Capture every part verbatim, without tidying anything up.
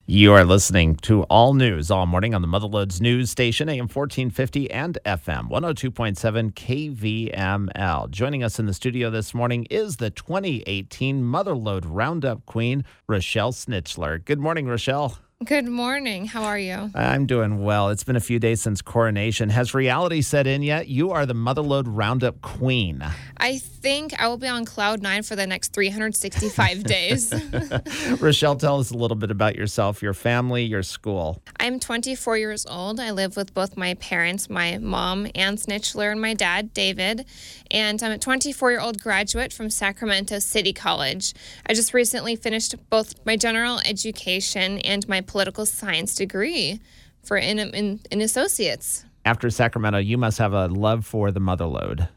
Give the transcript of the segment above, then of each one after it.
You are listening to All News All Morning on the Motherlodes News Station, A M fourteen fifty and F M one oh two point seven K V M L. Joining us in the studio this morning is the twenty eighteen Motherlode Roundup Queen, Rochelle Snitchler. Good morning, Rochelle. Good morning. How are you? I'm doing well. It's been a few days since coronation. Has reality set in yet? You are the Motherlode Roundup Queen. I think I will be on cloud nine for the next three hundred sixty-five days. Rochelle, tell us a little bit about yourself, your family, your school. I'm twenty-four years old. I live with both my parents, my mom, Ann Snitchler, and my dad, David. And I'm a twenty-four-year-old graduate from Sacramento City College. I just recently finished both my general education and my political science degree for in, in, in associates. After Sacramento, you must have a love for the Motherlode.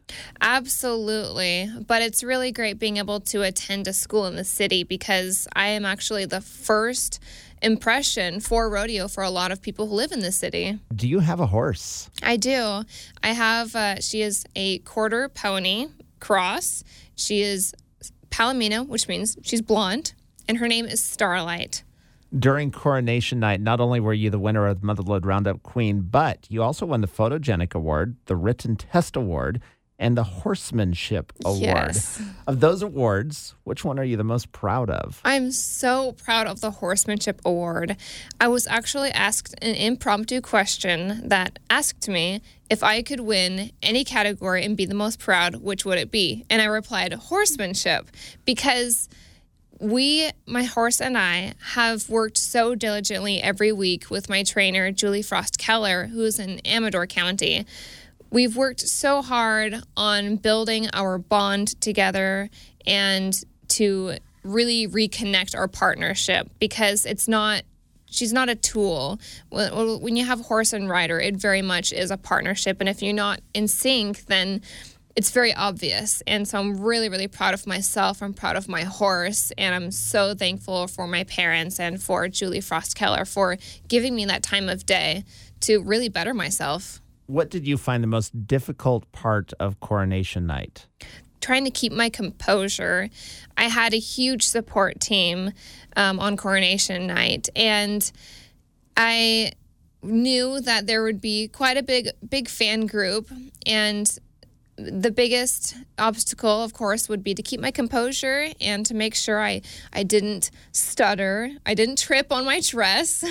Absolutely. But it's really great being able to attend a school in the city because I am actually the first impression for rodeo for a lot of people who live in the city. Do you have a horse? I do. I have, uh, she is a quarter pony cross. She is Palomino, which means she's blonde, and her name is Starlight. During coronation night, not only were you the winner of Motherlode Roundup Queen, but you also won the Photogenic Award, the Written Test Award, and the Horsemanship Award. Yes. Of those awards, which one are you the most proud of? I'm so proud of the Horsemanship Award. I was actually asked an impromptu question that asked me if I could win any category and be the most proud, which would it be? And I replied, horsemanship, because we, my horse and I, have worked so diligently every week with my trainer, Julie Frost Keller, who's in Amador County. We've worked so hard on building our bond together and to really reconnect our partnership because it's not, she's not a tool. When you have horse and rider, it very much is a partnership. And if you're not in sync, then it's very obvious. And so I'm really, really proud of myself. I'm proud of my horse. And I'm so thankful for my parents and for Julie Frost Keller for giving me that time of day to really better myself. What did you find the most difficult part of coronation night? Trying to keep my composure. I had a huge support team um, on coronation night. And I knew that there would be quite a big, big fan group. And the biggest obstacle, of course, would be to keep my composure and to make sure I, I didn't stutter. I didn't trip on my dress.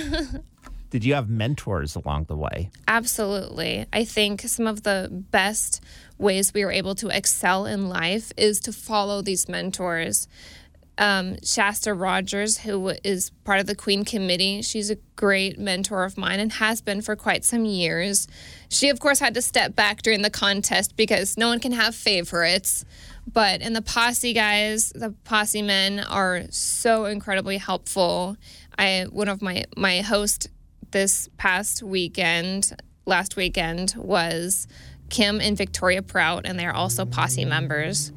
Did you have mentors along the way? Absolutely. I think some of the best ways we were able to excel in life is to follow these mentors. Um, Shasta Rogers, who is part of the Queen Committee, she's a great mentor of mine and has been for quite some years. She, of course, had to step back during the contest because no one can have favorites. But and the posse guys, the posse men are so incredibly helpful. I one of my my host this past weekend, last weekend, was Kim and Victoria Prout, and they're also posse members.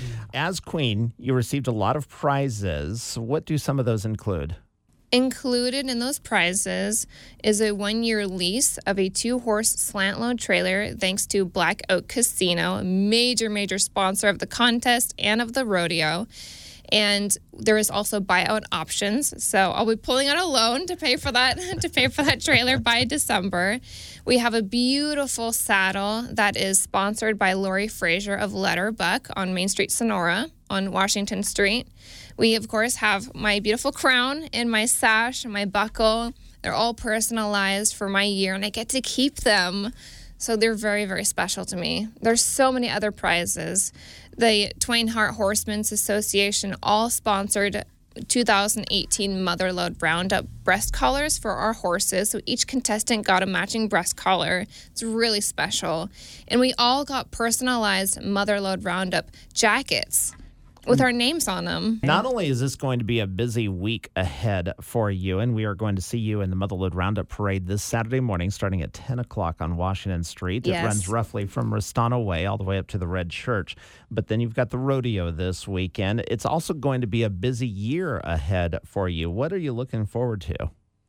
As queen, you received a lot of prizes. What do some of those include? Included in those prizes is a one-year lease of a two-horse slant-load trailer thanks to Black Oak Casino, a major, major sponsor of the contest and of the rodeo. And there is also buyout options. So I'll be pulling out a loan to pay for that to pay for that trailer by December. We have a beautiful saddle that is sponsored by Lori Frazier of Letterbuck on Main Street, Sonora, on Washington Street. We, of course, have my beautiful crown and my sash and my buckle. They're all personalized for my year, and I get to keep them. So they're very, very special to me. There's so many other prizes. The Twain Harte Horsemen's Association all sponsored two thousand eighteen Motherlode Roundup breast collars for our horses. So each contestant got a matching breast collar. It's really special. And we all got personalized Motherlode Roundup jackets with our names on them. Not only is this going to be a busy week ahead for you, and we are going to see you in the Motherlode Roundup Parade this Saturday morning starting at ten o'clock on Washington Street. Yes. It runs roughly from Restano Way all the way up to the Red Church. But then you've got the rodeo this weekend. It's also going to be a busy year ahead for you. What are you looking forward to?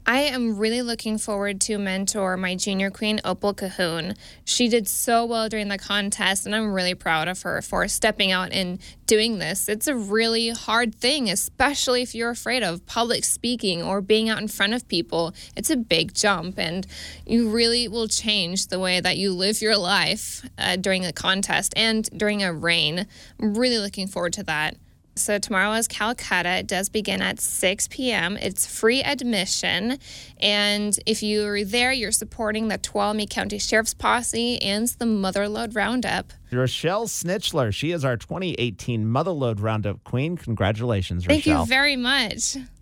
I am really looking forward to mentor my junior queen, Opal Cahoon. She did so well during the contest, and I'm really proud of her for stepping out and doing this. It's a really hard thing, especially if you're afraid of public speaking or being out in front of people. It's a big jump, and you really will change the way that you live your life uh, during a contest and during a reign. I'm really looking forward to that. So tomorrow is Calcutta. It does begin at six p.m. It's free admission. And if you're there, you're supporting the Tuolumne County Sheriff's Posse and the Motherlode Roundup. Rochelle Snitchler. She is our twenty eighteen Motherlode Roundup Queen. Congratulations, Thank Rochelle. you very much.